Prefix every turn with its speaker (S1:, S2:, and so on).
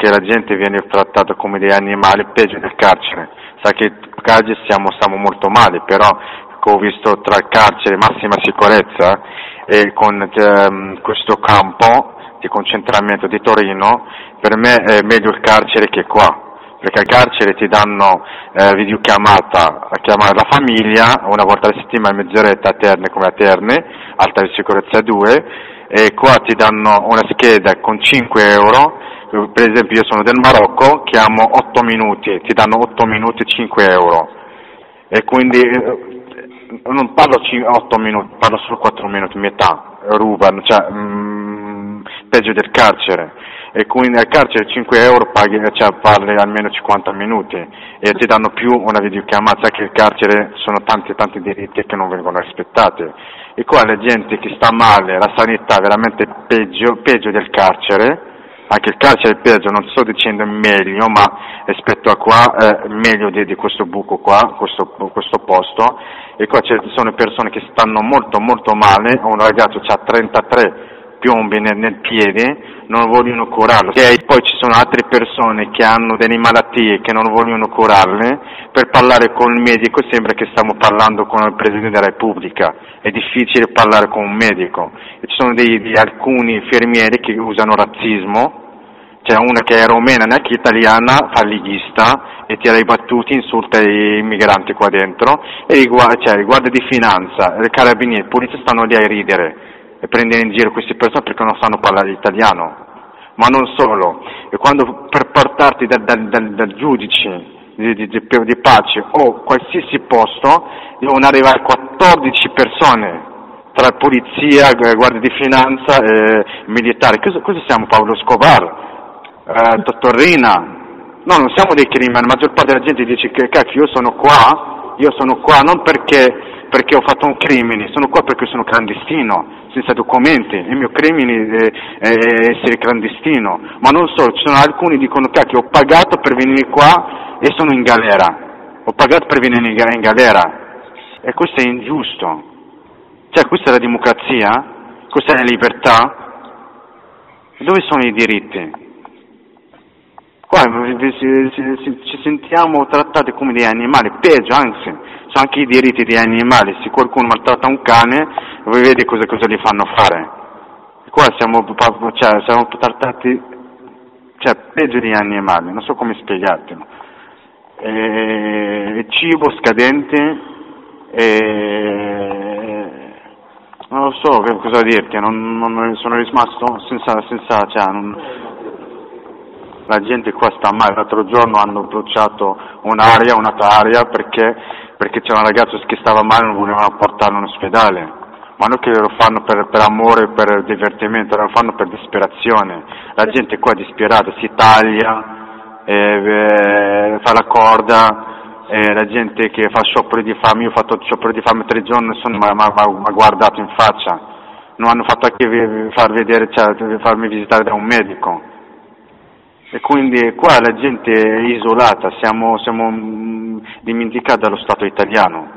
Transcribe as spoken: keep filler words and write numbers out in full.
S1: che la gente viene trattata come degli animali, peggio del carcere. Sa che in carcere siamo, stiamo molto male, però ho visto tra il carcere massima sicurezza e con ehm, questo campo di concentramento di Torino, per me è meglio il carcere che qua. Perché al carcere ti danno eh, videochiamata a chiamare la famiglia una volta alla settimana, mezz'oretta a Terne come a Terne, alta di sicurezza due, e qua ti danno una scheda con cinque euro, per esempio io sono del Marocco, chiamo otto minuti, ti danno otto minuti e cinque euro, e quindi eh, non parlo otto minuti, parlo solo quattro minuti, metà, rubano, cioè mm, peggio del carcere. E quindi al carcere cinque euro paghi, cioè parli almeno cinquanta minuti e ti danno più una videochiamata, sai che il carcere sono tanti e tanti diritti che non vengono rispettati. E qua la gente che sta male, la sanità è veramente peggio, peggio del carcere, anche il carcere è peggio, non sto dicendo meglio, ma rispetto a qua è meglio di, di questo buco qua, questo, questo posto, e qua ci sono persone che stanno molto molto male, un ragazzo ha trentatré piombi nel, nel piede, non vogliono curarlo, e poi ci sono altre persone che hanno delle malattie che non vogliono curarle, per parlare con il medico sembra che stiamo parlando con il Presidente della Repubblica, è difficile parlare con un medico, e ci sono dei, dei, alcuni infermieri che usano razzismo, c'è una che è romena, neanche italiana, fa il leghista e tira i battuti, insulta i migranti qua dentro, e i, cioè, i guardie di finanza, i carabinieri, i polizia stanno lì a ridere e prendere in giro queste persone perché non sanno parlare italiano. Ma non solo, e quando per portarti dal, dal, dal, dal giudice di, di, di, di pace o qualsiasi posto devono arrivare quattordici persone tra polizia, guardia di finanza e militari. Cosa, cosa siamo, Paolo Scobar, eh, Torrina? No, non siamo dei criminali, la maggior parte della gente dice che cacchio io sono qua, io sono qua non perché perché ho fatto un crimine, sono qua perché sono clandestino, senza documenti, il mio crimine è, è essere clandestino, ma non solo, ci sono alcuni che dicono che ho pagato per venire qua e sono in galera, ho pagato per venire in galera, e questo è ingiusto, cioè questa è la democrazia, questa è la libertà, dove sono i diritti? Qua ci sentiamo trattati come degli animali, peggio, anzi, sono anche i diritti degli animali, se qualcuno maltratta un cane, voi vedete cosa, cosa gli fanno fare. Qua siamo, cioè, siamo trattati, cioè, peggio degli animali, non so come spiegartelo. E, cibo scadente, e, non lo so cosa dirti, non, non sono rimasto senza, senza cioè, non, la gente qua sta male. L'altro giorno hanno bruciato un'area, un'altra area perché, perché c'era un ragazzo che stava male e non volevano portarlo in ospedale, ma non che lo fanno per, per amore, per divertimento, lo fanno per disperazione. La gente qua è disperata, si taglia, eh, eh, fa la corda, eh, la gente che fa sciopero di fame, io ho fatto sciopero di fame tre giorni, nessuno mi ha guardato in faccia, non hanno fatto anche far vedere, cioè, farmi visitare da un medico. E quindi qua la gente è isolata, siamo, siamo dimenticati dallo Stato italiano.